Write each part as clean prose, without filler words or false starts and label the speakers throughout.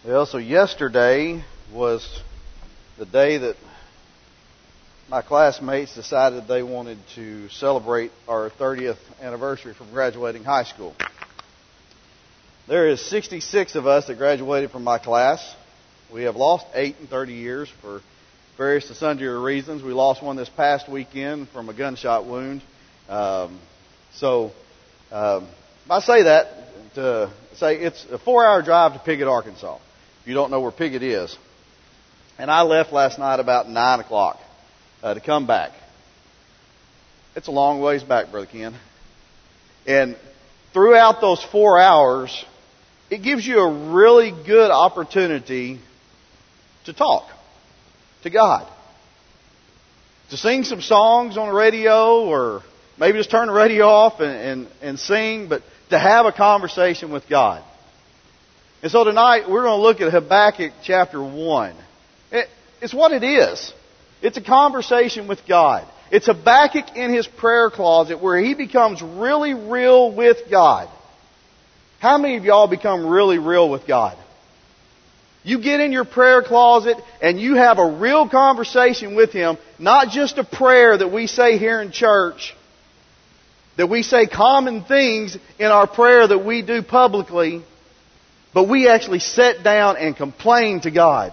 Speaker 1: Well, so yesterday was the day that my classmates decided they wanted to celebrate our 30th anniversary from graduating high school. There is 66 of us that graduated from my class. We have lost 8 in 30 years for various and sundry reasons. We lost one this past weekend from a gunshot wound. I say that to say it's a 4-hour drive to Piggott, Arkansas. If you don't know where Piggott is. And I left last night about 9 o'clock to come back. It's a long ways back, Brother Ken. And throughout those 4 hours, it gives you a really good opportunity to talk to God. To sing some songs on the radio, or maybe just turn the radio off and sing, but to have a conversation with God. And so tonight we're going to look at Habakkuk chapter 1. It's what it is. It's a conversation with God. It's Habakkuk in his prayer closet where he becomes really real with God. How many of y'all become really real with God? You get in your prayer closet and you have a real conversation with Him, not just a prayer that we say here in church, that we say common things in our prayer that we do publicly, but we actually sit down and complain to God.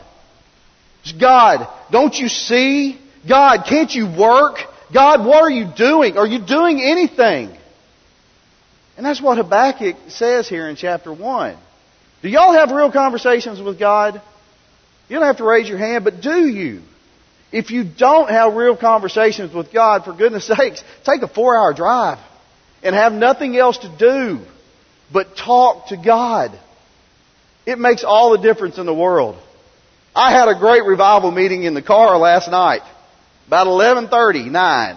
Speaker 1: God, don't you see? God, can't you work? God, what are you doing? Are you doing anything? And that's what Habakkuk says here in chapter 1. Do y'all have real conversations with God? You don't have to raise your hand, but do you? If you don't have real conversations with God, for goodness sakes, take a 4-hour drive and have nothing else to do but talk to God. It makes all the difference in the world. I had a great revival meeting in the car last night, about 11:39.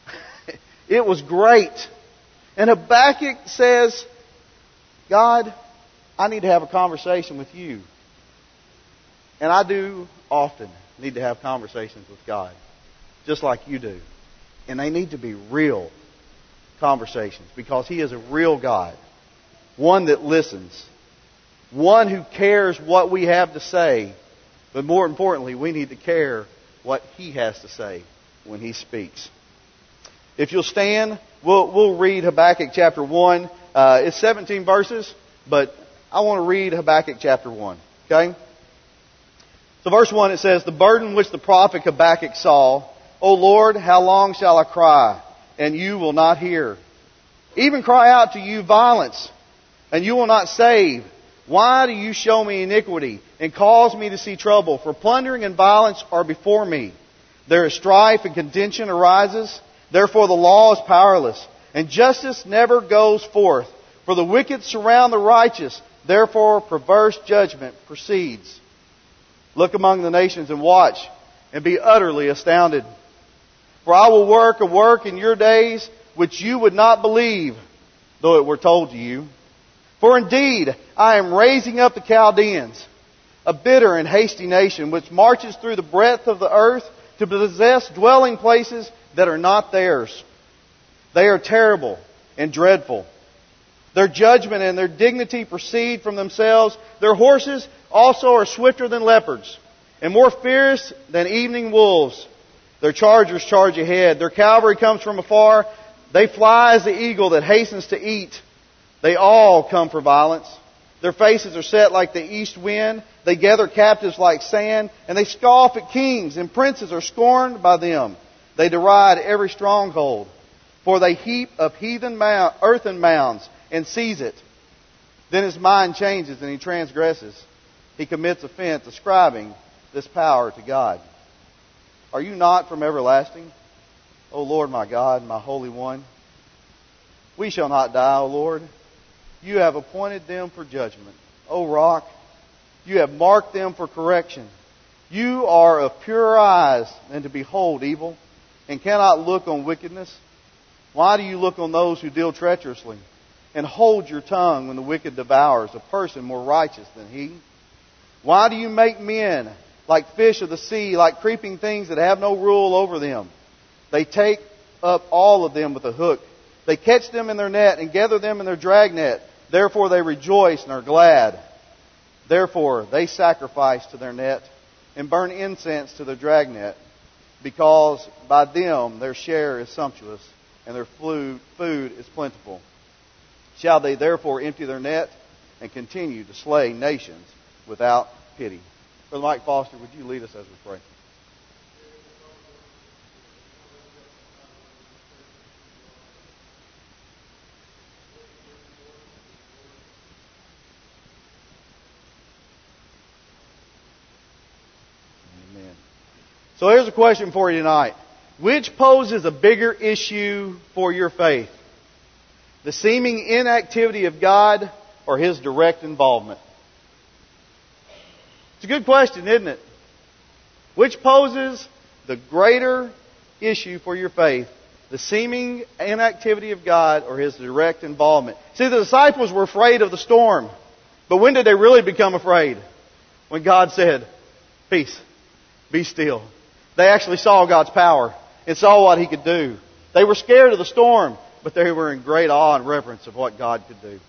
Speaker 1: It was great. And Habakkuk says, God, I need to have a conversation with you. And I do often need to have conversations with God, just like you do. And they need to be real conversations, because He is a real God. One that listens. One who cares what we have to say. But more importantly, we need to care what He has to say when He speaks. If you'll stand, we'll read Habakkuk chapter 1. It's 17 verses, but I want to read Habakkuk chapter 1. Okay? So verse 1, it says, The burden which the prophet Habakkuk saw, O Lord, how long shall I cry, and you will not hear? Even cry out to you violence, and you will not save. Why do you show me iniquity and cause me to see trouble? For plundering and violence are before me. There is strife and contention arises. Therefore the law is powerless, and justice never goes forth. For the wicked surround the righteous. Therefore perverse judgment proceeds. Look among the nations and watch, and be utterly astounded. For I will work a work in your days which you would not believe, though it were told to you. For indeed, I am raising up the Chaldeans, a bitter and hasty nation, which marches through the breadth of the earth to possess dwelling places that are not theirs. They are terrible and dreadful. Their judgment and their dignity proceed from themselves. Their horses also are swifter than leopards, and more fierce than evening wolves. Their chargers charge ahead. Their cavalry comes from afar. They fly as the eagle that hastens to eat. They all come for violence. Their faces are set like the east wind. They gather captives like sand, and they scoff at kings, and princes are scorned by them. They deride every stronghold, for they heap up earthen mounds and seize it. Then his mind changes and he transgresses. He commits offense, ascribing this power to God. Are you not from everlasting, O Lord my God, my Holy One? We shall not die, O Lord. You have appointed them for judgment. O Rock, you have marked them for correction. You are of purer eyes than to behold evil, and cannot look on wickedness. Why do you look on those who deal treacherously, and hold your tongue when the wicked devours a person more righteous than he? Why do you make men like fish of the sea, like creeping things that have no rule over them? They take up all of them with a hook. They catch them in their net and gather them in their dragnet. Therefore they rejoice and are glad. Therefore they sacrifice to their net and burn incense to their dragnet, because by them their share is sumptuous and their food is plentiful. Shall they therefore empty their net and continue to slay nations without pity? Brother Mike Foster, would you lead us as we pray? Amen. So here's a question for you tonight. Which poses a bigger issue for your faith? The seeming inactivity of God or His direct involvement? It's a good question, isn't it? Which poses the greater issue for your faith? The seeming inactivity of God or His direct involvement? See, the disciples were afraid of the storm. But when did they really become afraid? When God said, "Peace, be still." They actually saw God's power and saw what He could do. They were scared of the storm, but they were in great awe and reverence of what God could do.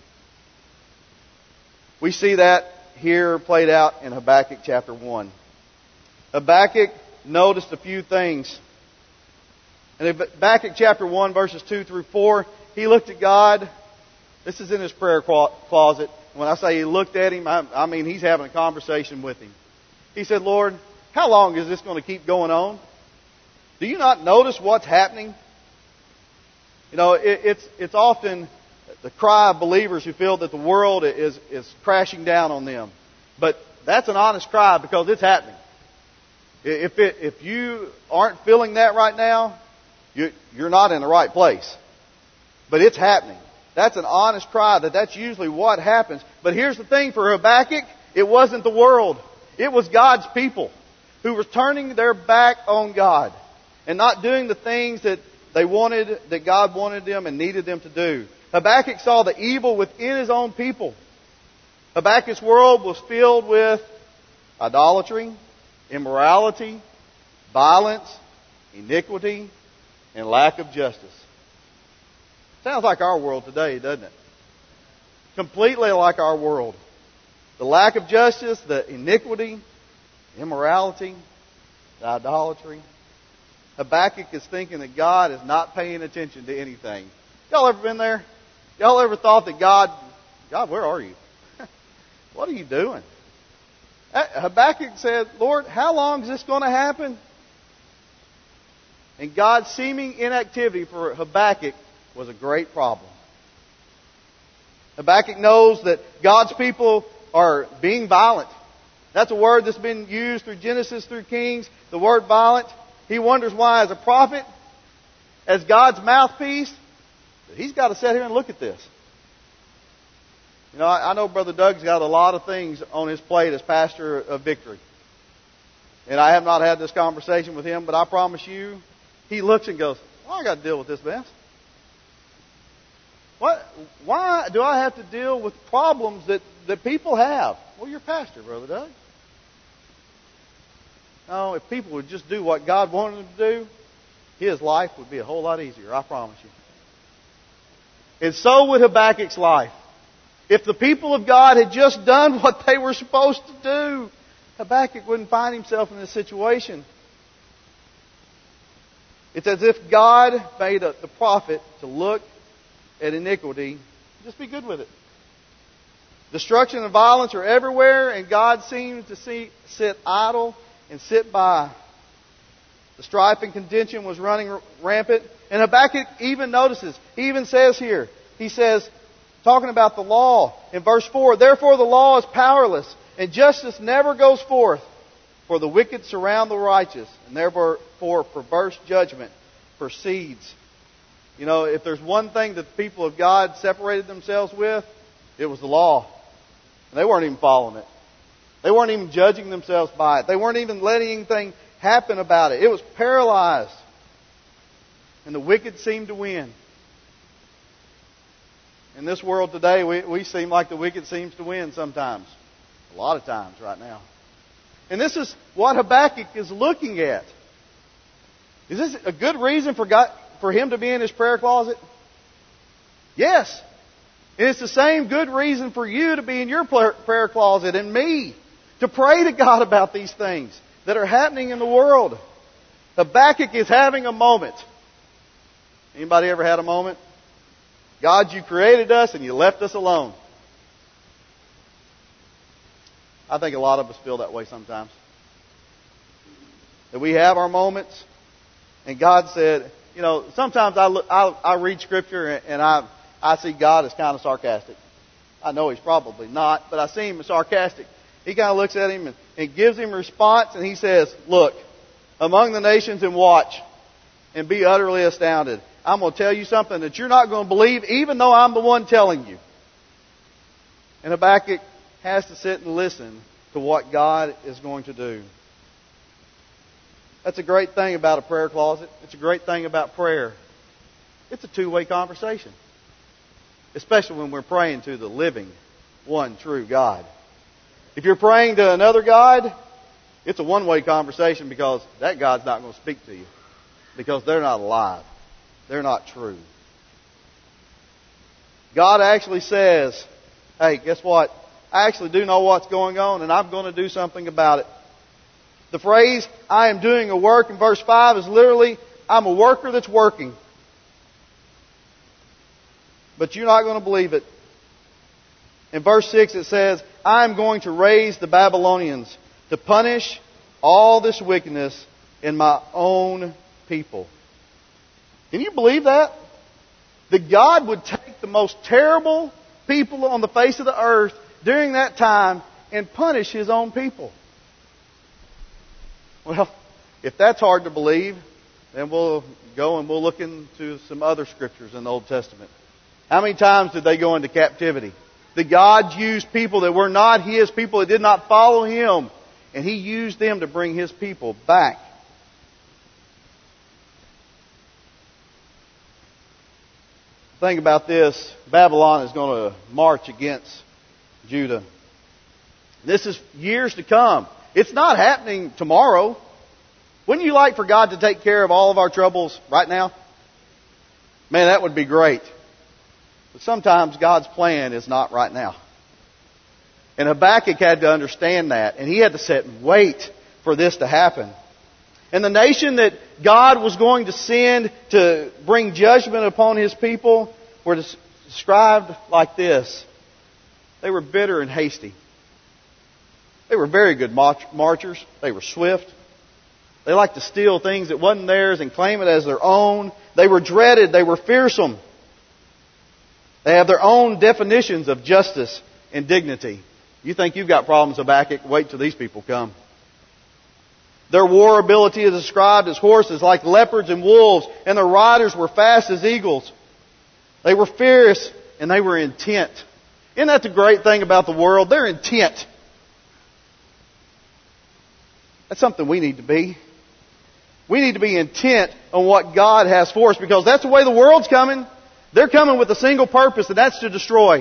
Speaker 1: We see that here played out in Habakkuk chapter 1. Habakkuk noticed a few things. In Habakkuk chapter 1, verses 2 through 4, he looked at God. This is in his prayer closet. When I say he looked at Him, I mean he's having a conversation with Him. He said, "Lord, how long is this going to keep going on? Do you not notice what's happening?" You know, it's often the cry of believers who feel that the world is crashing down on them. But that's an honest cry because it's happening. If you aren't feeling that right now, you're not in the right place. But it's happening. That's an honest cry that's usually what happens. But here's the thing for Habakkuk, it wasn't the world. It was God's people who were turning their back on God and not doing the things that that God wanted them and needed them to do. Habakkuk saw the evil within his own people. Habakkuk's world was filled with idolatry, immorality, violence, iniquity, and lack of justice. Sounds like our world today, doesn't it? Completely like our world. The lack of justice, the iniquity, immorality, the idolatry. Habakkuk is thinking that God is not paying attention to anything. Y'all ever been there? Y'all ever thought that God, where are you? What are you doing? Habakkuk said, "Lord, how long is this going to happen?" And God's seeming inactivity for Habakkuk was a great problem. Habakkuk knows that God's people are being violent. That's a word that's been used through Genesis, through Kings, the word violent. He wonders why, as a prophet, as God's mouthpiece, he's got to sit here and look at this. You know, I know Brother Doug's got a lot of things on his plate as pastor of Victory. And I have not had this conversation with him, but I promise you, he looks and goes, "Well, I got to deal with this mess. Why do I have to deal with problems that people have?" "Well, you're pastor, Brother Doug." No, if people would just do what God wanted them to do, his life would be a whole lot easier, I promise you. And so would Habakkuk's life. If the people of God had just done what they were supposed to do, Habakkuk wouldn't find himself in this situation. It's as if God made the prophet to look at iniquity and just be good with it. Destruction and violence are everywhere, and God seems to sit idle and sit by. The strife and contention was running rampant. And Habakkuk even notices, he even says here, he says, talking about the law in verse 4, "Therefore the law is powerless, and justice never goes forth. For the wicked surround the righteous, and therefore perverse judgment proceeds." You know, if there's one thing that the people of God separated themselves with, it was the law. And they weren't even following it. They weren't even judging themselves by it. They weren't even letting anything happen about it. It was paralyzed. And the wicked seemed to win. In this world today, we seem like the wicked seems to win sometimes. A lot of times right now. And this is what Habakkuk is looking at. Is this a good reason for him to be in his prayer closet? Yes. And it's the same good reason for you to be in your prayer closet and me to pray to God about these things that are happening in the world. Habakkuk is having a moment. Anybody ever had a moment? God, you created us and you left us alone. I think a lot of us feel that way sometimes. That we have our moments, and God said, you know, sometimes I read Scripture and I see God as kind of sarcastic. I know He's probably not, but I see Him as sarcastic. He kind of looks at him and gives him a response, and He says, look, among the nations and watch and be utterly astounded. I'm going to tell you something that you're not going to believe, even though I'm the one telling you. And Habakkuk has to sit and listen to what God is going to do. That's a great thing about a prayer closet. It's a great thing about prayer. It's a two-way conversation. Especially when we're praying to the living, one true God. If you're praying to another God, it's a one-way conversation because that God's not going to speak to you. Because they're not alive. They're not true. God actually says, hey, guess what? I actually do know what's going on, and I'm going to do something about it. The phrase, I am doing a work, in verse 5 is literally, I'm a worker that's working. But you're not going to believe it. In verse 6 it says, I am going to raise the Babylonians to punish all this wickedness in my own people. Can you believe that? That God would take the most terrible people on the face of the earth during that time and punish His own people. Well, if that's hard to believe, then we'll go and we'll look into some other scriptures in the Old Testament. How many times did they go into captivity? That God used people that were not His people, that did not follow Him, and He used them to bring His people back. Think about this. Babylon is going to march against Judah. This is years to come. It's not happening tomorrow. Wouldn't you like for God to take care of all of our troubles right now? Man, that would be great. But sometimes God's plan is not right now. And Habakkuk had to understand that. And he had to sit and wait for this to happen. And the nation that God was going to send to bring judgment upon His people were described like this. They were bitter and hasty. They were very good marchers. They were swift. They liked to steal things that wasn't theirs and claim it as their own. They were dreaded. They were fearsome. They have their own definitions of justice and dignity. You think you've got problems, Habakkuk? Wait till these people come. Their war ability is described as horses like leopards and wolves, and their riders were fast as eagles. They were fierce and they were intent. Isn't that the great thing about the world? They're intent. That's something we need to be. We need to be intent on what God has for us, because that's the way the world's coming. They're coming with a single purpose, and that's to destroy.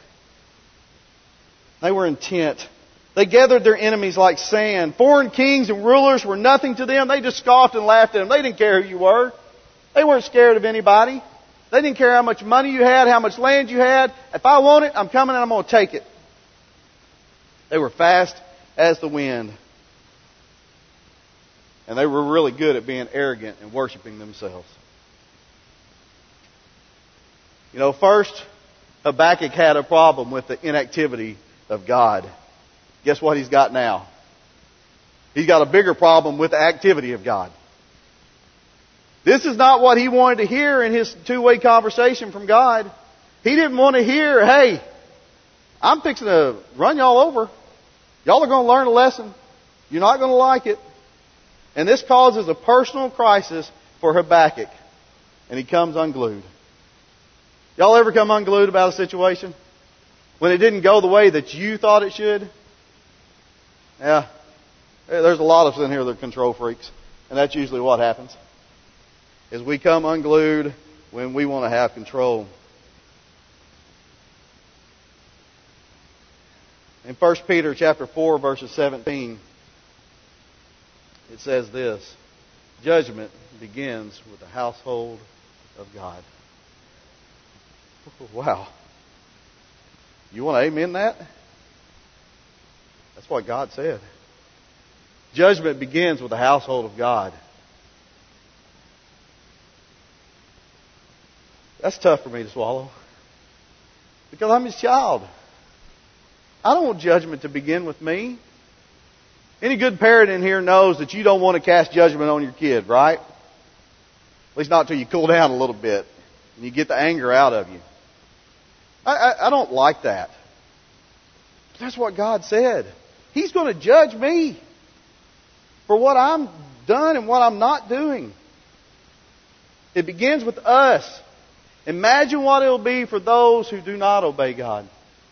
Speaker 1: They were intent. They gathered their enemies like sand. Foreign kings and rulers were nothing to them. They just scoffed and laughed at them. They didn't care who you were. They weren't scared of anybody. They didn't care how much money you had, how much land you had. If I want it, I'm coming and I'm going to take it. They were fast as the wind. And they were really good at being arrogant and worshiping themselves. You know, first, Habakkuk had a problem with the inactivity of God. Guess what he's got now? He's got a bigger problem with the activity of God. This is not what he wanted to hear in his two-way conversation from God. He didn't want to hear, hey, I'm fixing to run y'all over. Y'all are going to learn a lesson. You're not going to like it. And this causes a personal crisis for Habakkuk. And he comes unglued. Y'all ever come unglued about a situation? When it didn't go the way that you thought it should? Yeah. There's a lot of us in here that are control freaks. And that's usually what happens. Is we come unglued when we want to have control. In 1 Peter chapter 4, verses 17, it says this: judgment begins with the household of God. Wow. You want to amen that? That's what God said. Judgment begins with the household of God. That's tough for me to swallow. Because I'm His child. I don't want judgment to begin with me. Any good parent in here knows that you don't want to cast judgment on your kid, right? At least not until you cool down a little bit and you get the anger out of you. I don't like that. But that's what God said. He's going to judge me for what I'm done and what I'm not doing. It begins with us. Imagine what it will be for those who do not obey God.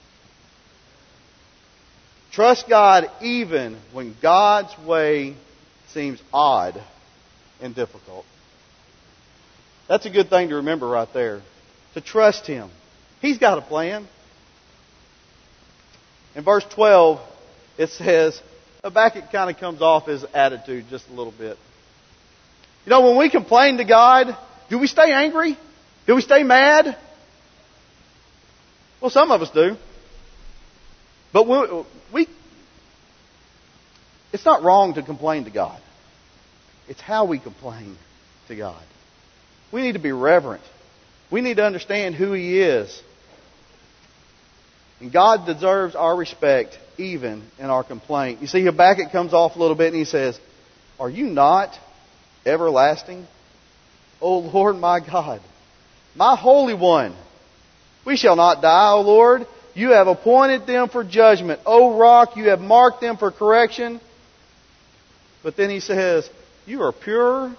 Speaker 1: Trust God even when God's way seems odd and difficult. That's a good thing to remember right there. To trust Him. He's got a plan. In verse 12, it says, Habakkuk kind of comes off his attitude just a little bit. You know, when we complain to God, do we stay angry? Do we stay mad? Well, some of us do. But it's not wrong to complain to God. It's how we complain to God. We need to be reverent. We need to understand who He is. And God deserves our respect even in our complaint. You see, Habakkuk comes off a little bit and he says, Are you not everlasting? O Lord my God, my Holy One, we shall not die, O Lord. You have appointed them for judgment. O Rock, you have marked them for correction. But then he says, You are pure.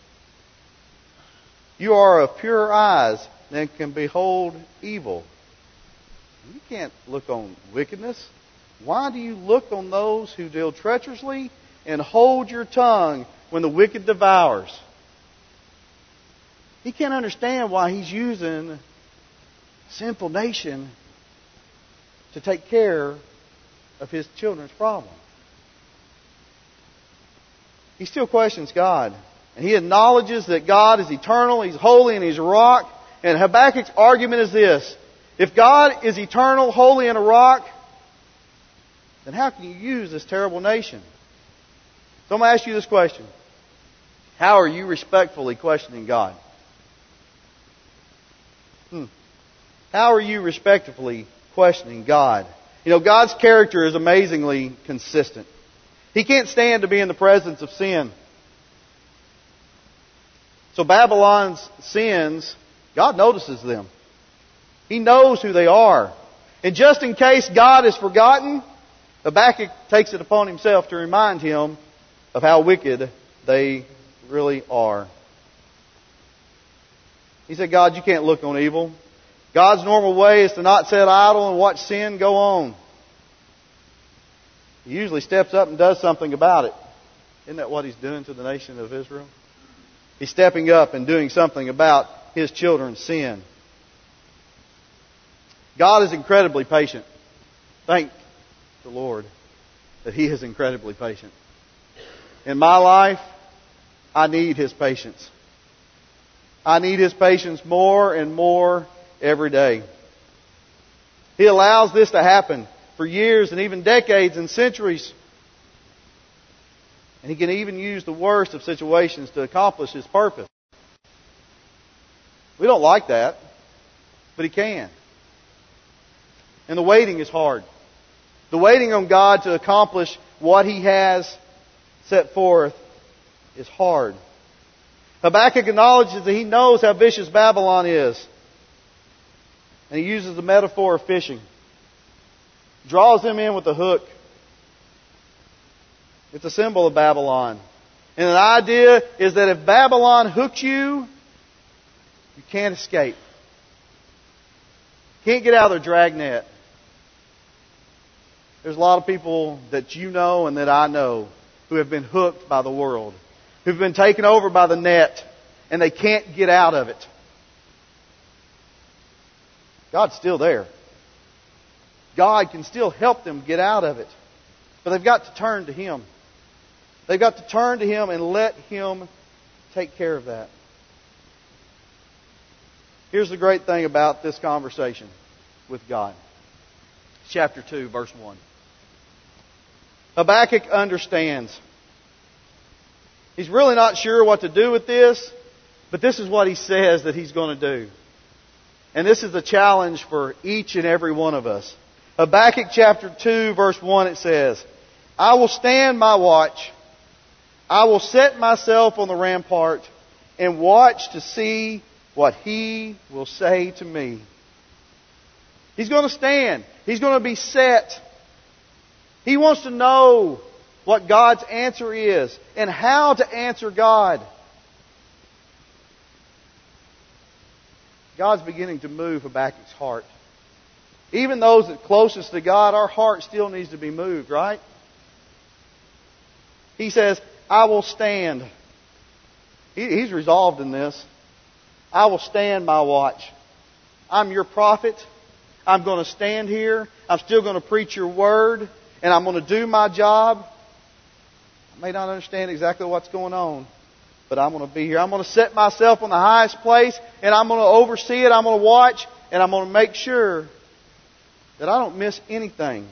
Speaker 1: You are of purer eyes than can behold evil. You can't look on wickedness. Why do you look on those who deal treacherously and hold your tongue when the wicked devours? He can't understand why He's using a sinful nation to take care of His children's problem. He still questions God. And he acknowledges that God is eternal, He's holy, and He's a rock. And Habakkuk's argument is this. If God is eternal, holy, and a rock, then how can you use this terrible nation? So I'm going to ask you this question. How are you respectfully questioning God? How are you respectfully questioning God? You know, God's character is amazingly consistent. He can't stand to be in the presence of sin. So Babylon's sins, God notices them. He knows who they are. And just in case God is forgotten, Habakkuk takes it upon himself to remind him of how wicked they really are. He said, God, you can't look on evil. God's normal way is to not sit idle and watch sin go on. He usually steps up and does something about it. Isn't that what He's doing to the nation of Israel? He's stepping up and doing something about His children's sin. God is incredibly patient. Thank the Lord that He is incredibly patient. In my life, I need His patience. I need His patience more and more every day. He allows this to happen for years and even decades and centuries. And He can even use the worst of situations to accomplish His purpose. We don't like that, but He can. And the waiting is hard. The waiting on God to accomplish what He has set forth is hard. Habakkuk acknowledges that he knows how vicious Babylon is. And he uses the metaphor of fishing. Draws them in with a hook. It's a symbol of Babylon. And the idea is that if Babylon hooks you, you can't escape. Can't get out of their dragnet. There's a lot of people that you know and that I know who have been hooked by the world, who've been taken over by the net, and they can't get out of it. God's still there. God can still help them get out of it. But they've got to turn to Him. They've got to turn to Him and let Him take care of that. Here's the great thing about this conversation with God. chapter 2, verse 1. Habakkuk understands. He's really not sure what to do with this, but this is what he says that he's going to do. And this is the challenge for each and every one of us. Habakkuk chapter 2, verse 1, it says, I will stand my watch. I will set myself on the rampart and watch to see what He will say to me. He's going to stand. He's going to be set. He wants to know what God's answer is and how to answer God. God's beginning to move Habakkuk's heart. Even those that are closest to God, our heart still needs to be moved, right? He says, I will stand. He's resolved in this. I will stand my watch. I'm your prophet. I'm going to stand here. I'm still going to preach your word. And I'm going to do my job. I may not understand exactly what's going on, but I'm going to be here. I'm going to set myself on the highest place, and I'm going to oversee it. I'm going to watch, and I'm going to make sure that I don't miss anything.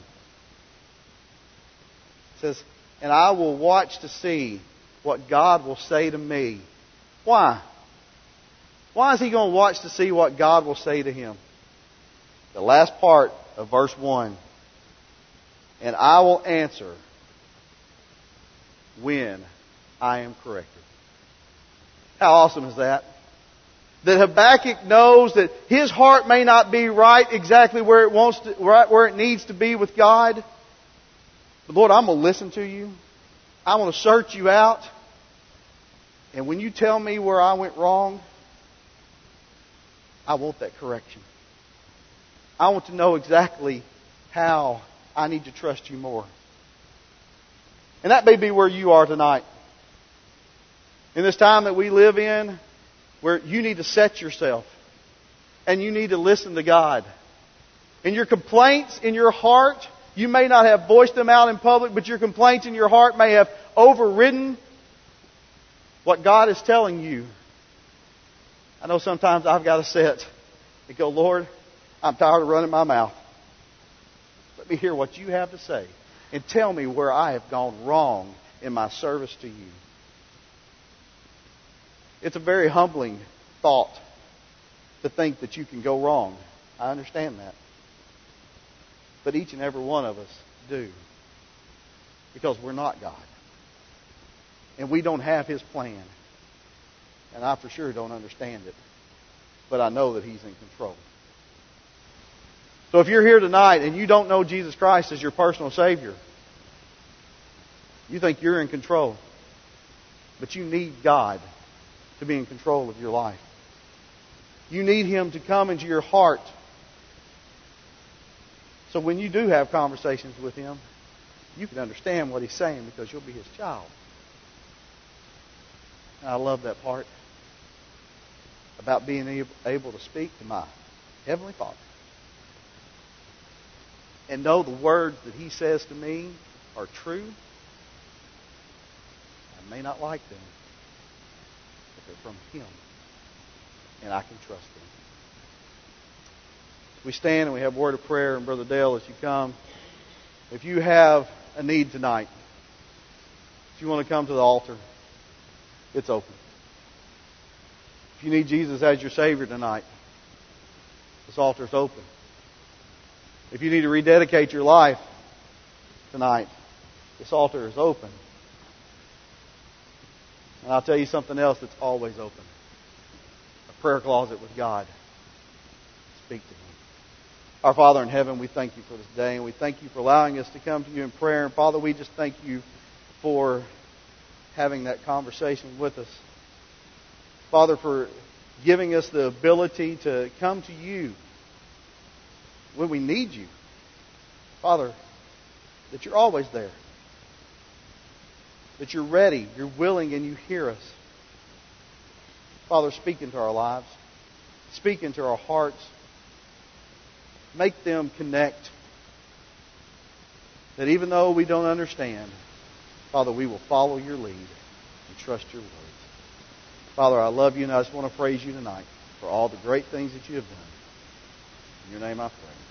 Speaker 1: It says, and I will watch to see what God will say to me. Why? Why is he going to watch to see what God will say to him? The last part of verse 1. And I will answer when I am corrected. How awesome is that? That Habakkuk knows that his heart may not be right exactly where it needs to be with God. But Lord, I'm going to listen to you. I want to search you out. And when you tell me where I went wrong, I want that correction. I want to know exactly how I need to trust you more. And that may be where you are tonight. In this time that we live in, where you need to set yourself and you need to listen to God. And your complaints in your heart, you may not have voiced them out in public, but your complaints in your heart may have overridden what God is telling you. I know sometimes I've got to sit and go, Lord, I'm tired of running my mouth. Let me hear what you have to say and tell me where I have gone wrong in my service to you. It's a very humbling thought to think that you can go wrong. I understand that. But each and every one of us do. Because we're not God. And we don't have His plan. And I for sure don't understand it. But I know that He's in control. So if you're here tonight and you don't know Jesus Christ as your personal Savior, you think you're in control. But you need God to be in control of your life. You need Him to come into your heart. So when you do have conversations with Him, you can understand what He's saying because you'll be His child. And I love that part about being able to speak to my Heavenly Father and know the words that He says to me are true. I may not like them, but they're from Him, and I can trust them. We stand and we have a word of prayer, and Brother Dale, as you come, if you have a need tonight, if you want to come to the altar, it's open. If you need Jesus as your Savior tonight, this altar is open. If you need to rededicate your life tonight, this altar is open. And I'll tell you something else that's always open. A prayer closet with God. Speak to Him. Our Father in heaven, we thank You for this day, and we thank You for allowing us to come to You in prayer. And Father, we just thank You for having that conversation with us. Father, for giving us the ability to come to You when we need You. Father, that You're always there. That You're ready, You're willing, and You hear us. Father, speak into our lives. Speak into our hearts. Make them connect. That even though we don't understand, Father, we will follow Your lead and trust Your words. Father, I love You, and I just want to praise You tonight for all the great things that You have done. In Your name I pray.